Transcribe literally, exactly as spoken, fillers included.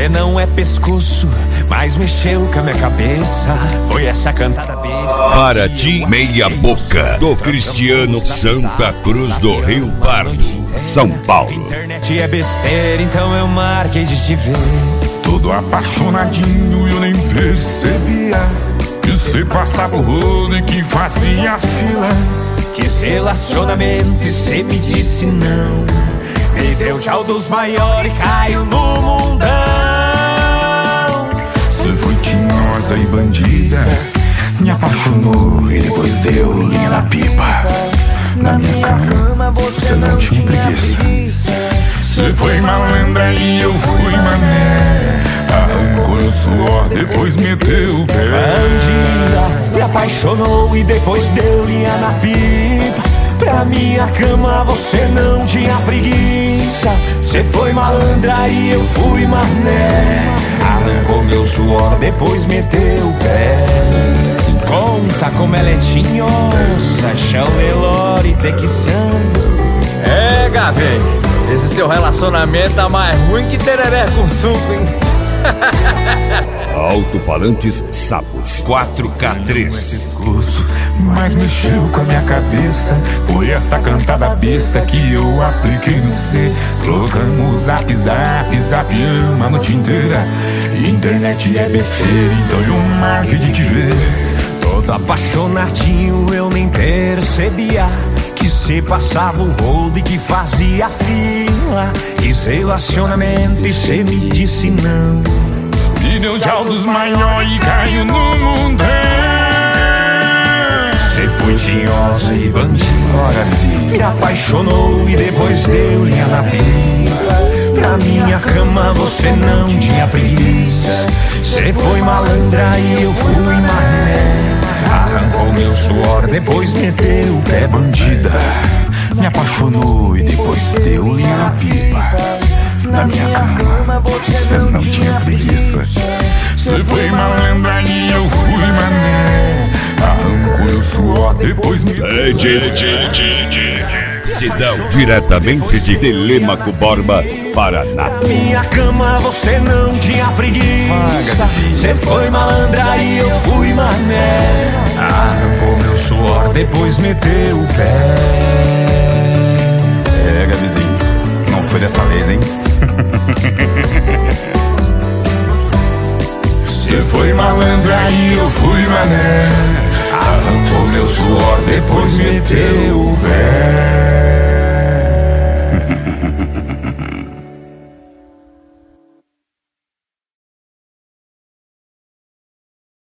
Você não é pescoço, mas mexeu com a minha cabeça. Foi essa cantada besta. Para ti, meia boca, do Cristiano Santa Cruz do Rio Pardo, São Paulo. Internet é besteira, então eu marquei de te ver. Todo apaixonadinho, eu nem percebia que cê passava o rolo e que fazia fila. Quis relacionamento e cê me disse não. Me deu tchau dos maiores e caiu no mundão. Cê foi tinhosa e bandida, me apaixonou e depois deu linha na pipa. Na minha cama, você não tinha preguiça. Cê foi malandra e eu fui mané. Arrancou o suor, depois meteu o pé. Bandida, me apaixonou e depois deu linha na pipa. Pra minha cama você não tinha preguiça. Cê foi malandra e eu fui mané. Arrancou meu suor, depois meteu o pé. Conta como ela é tinhosa, chão Nelore e tequissando. É, Gavê, esse seu relacionamento tá mais ruim que tereré com suco, hein? Alto-falantes Sapos quatro K três. Mas mexeu com a minha cabeça. Foi essa cantada besta que eu apliquei no C. Trocamos zap, zap, zapiamos a noite inteira. Internet é besteira, então eu marquei de te ver. Todo apaixonadinho eu nem percebia que cê passava o rodo e que fazia fila. Quis relacionamento e cê me disse não. Me deu tchau dos maiores e caiu no mundão. Cê foi tinhosa e bandida, me apaixonou e depois deu linha na pipa. Pra minha cama você não tinha preguiça. Cê foi malandra e eu fui mané. Arrancou meu suor, depois meteu o pé. Bandida, me apaixonou e depois deu linha na pipa. Na minha cama, você não tinha preguiça. Cê foi malandra e eu fui mané. Arrancou o suor, depois me... É, tchê, tchê, tchê, tchê. Cidão, diretamente de Telêmaco Borba, Paraná. Minha cama você não tinha preguiça. Cê foi malandra e eu fui mané. Arrancou meu suor, depois meteu o pé. É, Gavizinho, não foi dessa vez, hein? Cê foi malandra e eu fui mané. Arrancou meu suor, depois meteu o pé.